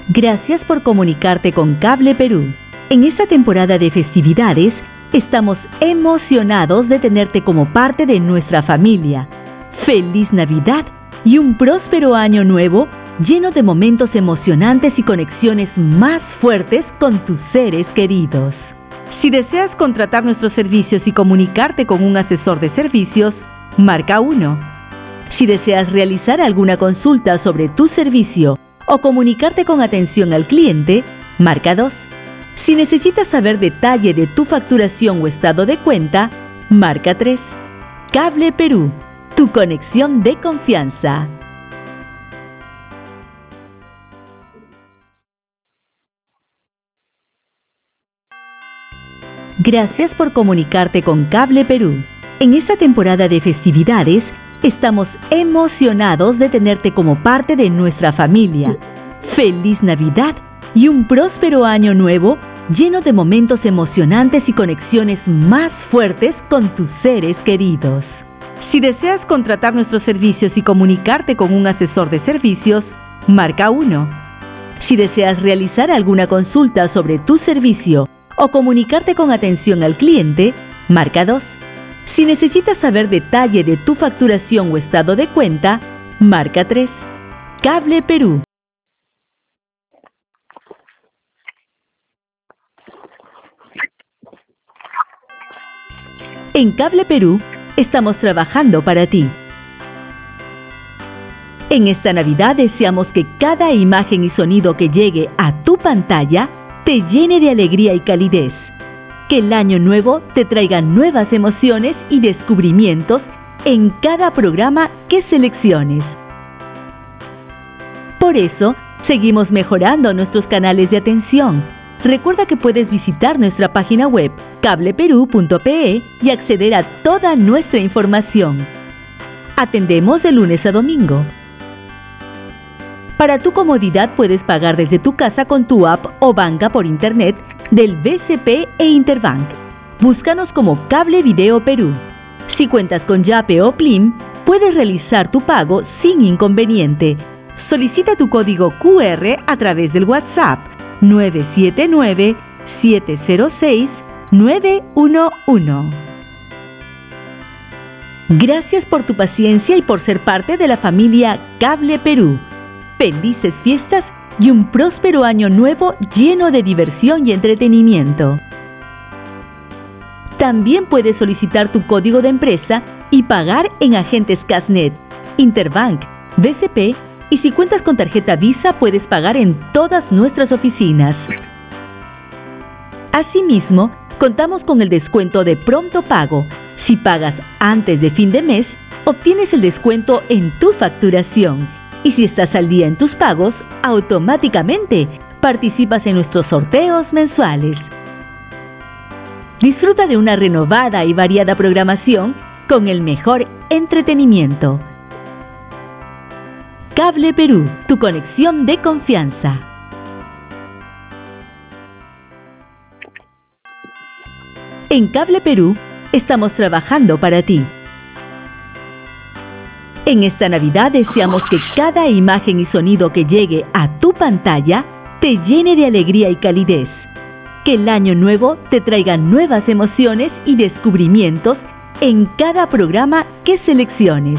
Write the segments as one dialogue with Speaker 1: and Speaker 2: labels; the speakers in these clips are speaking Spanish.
Speaker 1: Gracias por comunicarte con Cable Perú. En esta temporada de festividades, estamos emocionados de tenerte como parte de nuestra familia. ¡Feliz Navidad y un próspero año nuevo lleno de momentos emocionantes y conexiones más fuertes con tus seres queridos! Si deseas contratar nuestros servicios y comunicarte con un asesor de servicios, marca 1. Si deseas realizar alguna consulta sobre tu servicio o comunicarte con atención al cliente, marca 2. Si necesitas saber detalle de tu facturación o estado de cuenta, marca 3. Cable Perú, tu conexión de confianza. Gracias por comunicarte con Cable Perú. En esta temporada de festividades, estamos emocionados de tenerte como parte de nuestra familia. ¡Feliz Navidad y un próspero año nuevo lleno de momentos emocionantes y conexiones más fuertes con tus seres queridos! Si deseas contratar nuestros servicios y comunicarte con un asesor de servicios, marca 1. Si deseas realizar alguna consulta sobre tu servicio o comunicarte con atención al cliente, marca 2. Si necesitas saber detalle de tu facturación o estado de cuenta, marca 3. Cable Perú. En Cable Perú, estamos trabajando para ti. En esta Navidad deseamos que cada imagen y sonido que llegue a tu pantalla te llene de alegría y calidez. Que el año nuevo te traiga nuevas emociones y descubrimientos en cada programa que selecciones. Por eso, seguimos mejorando nuestros canales de atención. Recuerda que puedes visitar nuestra página web cableperú.pe y acceder a toda nuestra información. Atendemos de lunes a domingo. Para tu comodidad puedes pagar desde tu casa con tu app o banca por internet del BCP e Interbank. Búscanos como Cable Video Perú. Si cuentas con Yape o Plim, puedes realizar tu pago sin inconveniente. Solicita tu código QR a través del WhatsApp 979-706-911. Gracias por tu paciencia y por ser parte de la familia Cable Perú. Felices fiestas y un próspero año nuevo lleno de diversión y entretenimiento. También puedes solicitar tu código de empresa y pagar en agentes Casnet, Interbank, BCP y si cuentas con tarjeta Visa puedes pagar en todas nuestras oficinas. Asimismo, contamos con el descuento de pronto pago. Si pagas antes de fin de mes, obtienes el descuento en tu facturación. Y si estás al día en tus pagos, automáticamente participas en nuestros sorteos mensuales. Disfruta de una renovada y variada programación con el mejor entretenimiento. Cable Perú, tu conexión de confianza. En Cable Perú, estamos trabajando para ti. En esta Navidad deseamos que cada imagen y sonido que llegue a tu pantalla te llene de alegría y calidez. Que el año nuevo te traiga nuevas emociones y descubrimientos en cada programa que selecciones.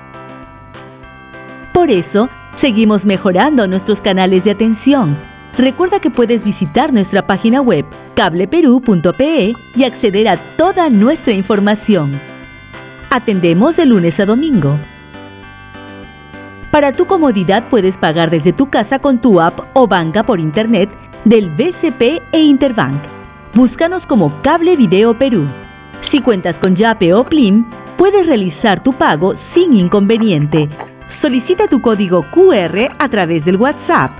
Speaker 1: Por eso, seguimos mejorando nuestros canales de atención. Recuerda que puedes visitar nuestra página web cableperú.pe y acceder a toda nuestra información. Atendemos de lunes a domingo. Para tu comodidad puedes pagar desde tu casa con tu app o banca por internet del BCP e Interbank. Búscanos como Cable Video Perú. Si cuentas con Yape o Plim, puedes realizar tu pago sin inconveniente. Solicita tu código QR a través del WhatsApp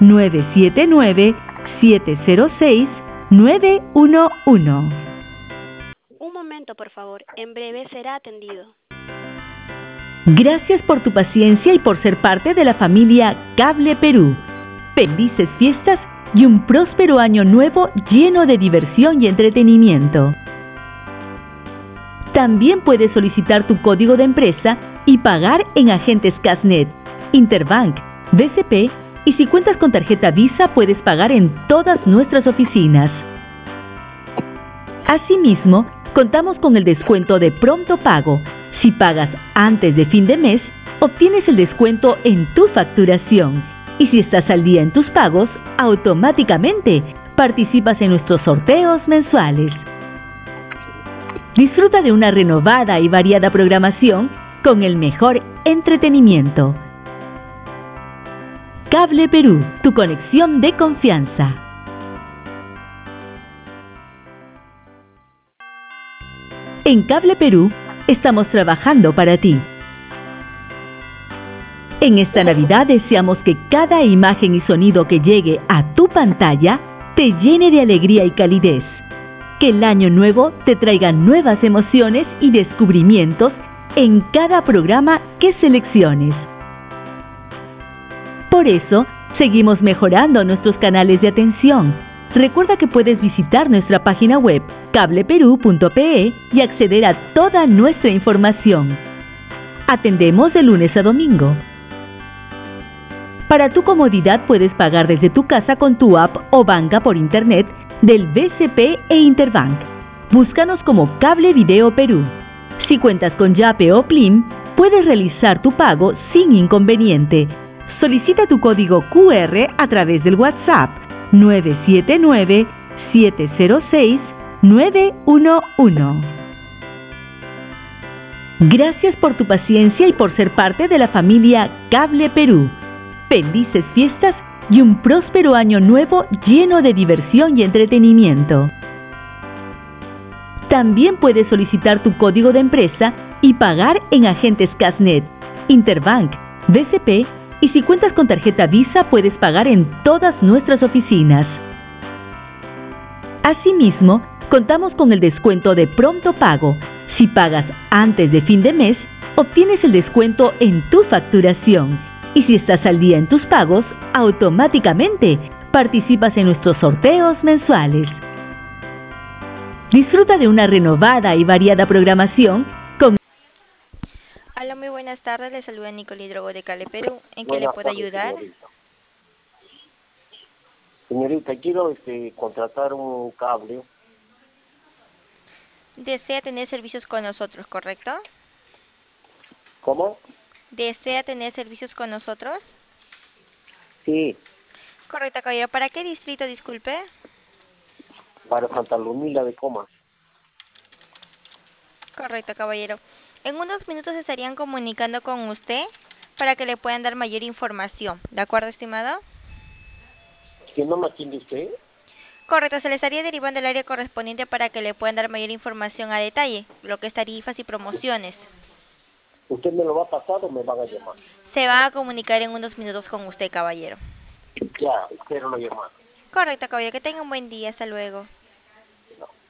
Speaker 1: 979-706-911.
Speaker 2: Un momento, por favor. En breve será atendido.
Speaker 1: Gracias por tu paciencia y por ser parte de la familia Cable Perú. Felices fiestas y un próspero año nuevo lleno de diversión y entretenimiento. También puedes solicitar tu código de empresa y pagar en agentes Casnet, Interbank, BCP Y si cuentas con tarjeta Visa, puedes pagar en todas nuestras oficinas. Asimismo, contamos con el descuento de pronto pago. Si pagas antes de fin de mes, obtienes el descuento en tu facturación. Y si estás al día en tus pagos, automáticamente participas en nuestros sorteos mensuales. Disfruta de una renovada y variada programación con el mejor entretenimiento. Cable Perú, tu conexión de confianza. En Cable Perú estamos trabajando para ti. En esta Navidad deseamos que cada imagen y sonido que llegue a tu pantalla te llene de alegría y calidez. Que el año nuevo te traiga nuevas emociones y descubrimientos en cada programa que selecciones. Por eso, seguimos mejorando nuestros canales de atención. Recuerda que puedes visitar nuestra página web cableperú.pe y acceder a toda nuestra información. Atendemos de lunes a domingo. Para tu comodidad puedes pagar desde tu casa con tu app o banca por internet del BCP e Interbank. Búscanos como Cable Video Perú. Si cuentas con Yape o Plim, puedes realizar tu pago sin inconveniente. Solicita tu código QR a través del WhatsApp 979-706-911. Gracias por tu paciencia y por ser parte de la familia Cable Perú. Felices fiestas y un próspero año nuevo lleno de diversión y entretenimiento. También puedes solicitar tu código de empresa y pagar en agentes Casnet, Interbank, BCP y si cuentas con tarjeta Visa puedes pagar en todas nuestras oficinas. Asimismo, contamos con el descuento de pronto pago. Si pagas antes de fin de mes, obtienes el descuento en tu facturación. Y si estás al día en tus pagos, automáticamente participas en nuestros sorteos mensuales. Disfruta de una renovada y variada programación con...
Speaker 3: Hola, muy buenas tardes. Les saluda Nicole Drogo de Cable Perú. ¿En qué le
Speaker 4: Buenas
Speaker 3: puedo
Speaker 4: tardes,
Speaker 3: ayudar?
Speaker 4: señorita. Señorita, quiero contratar un cable.
Speaker 3: Desea tener servicios con nosotros, ¿correcto?
Speaker 4: ¿Cómo?
Speaker 3: ¿Desea tener servicios con nosotros?
Speaker 4: Sí,
Speaker 3: Correcto, caballero. ¿Para qué distrito, disculpe?
Speaker 4: para Santa Lumila de Comas.
Speaker 3: Correcto, caballero. En unos minutos se estarían comunicando con usted para que le puedan dar mayor información. ¿De acuerdo, estimado?
Speaker 4: ¿Que no me atiende usted?
Speaker 3: Correcto, se le estaría derivando el área correspondiente para que le puedan dar mayor información a detalle, lo que es tarifas y promociones.
Speaker 4: ¿Usted me lo va a pasar o me van a llamar?
Speaker 3: Se va a comunicar en unos minutos con usted, caballero.
Speaker 4: Ya, espero la llamada.
Speaker 3: Correcto, caballero. Que tenga un buen día. Hasta luego.
Speaker 4: No.